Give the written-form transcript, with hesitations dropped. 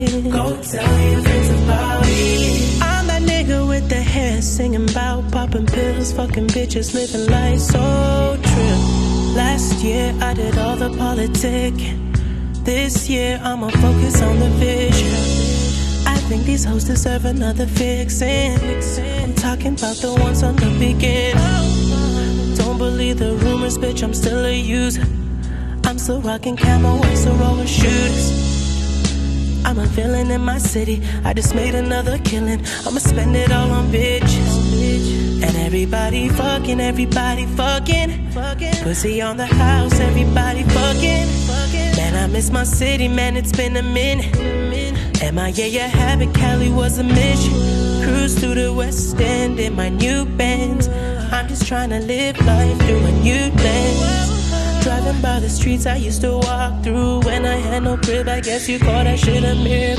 Go tell your friends about it. I'm that nigga with the hair singing about popping pills, fucking bitches, living life so true. Last year I did all the politic. This year I'ma focus on the vision. I think these hoes deserve another fixin'. I'm talking about the ones on the beginning. Don't believe the rumors, bitch, I'm still a user. I'm still rocking camo, I'm still rolling shooters. I'm a villain in my city, I just made another killing. I'ma spend it all on bitches. And everybody fucking, pussy on the house, everybody fucking. Man, I miss my city, man, it's been a minute. MIA, a habit, Cali was a mission. Cruise through the West End in my new Benz. I'm just trying to live life through a new lens. Driving by the streets I used to walk through when I had no crib. I guess you call that shit a miracle.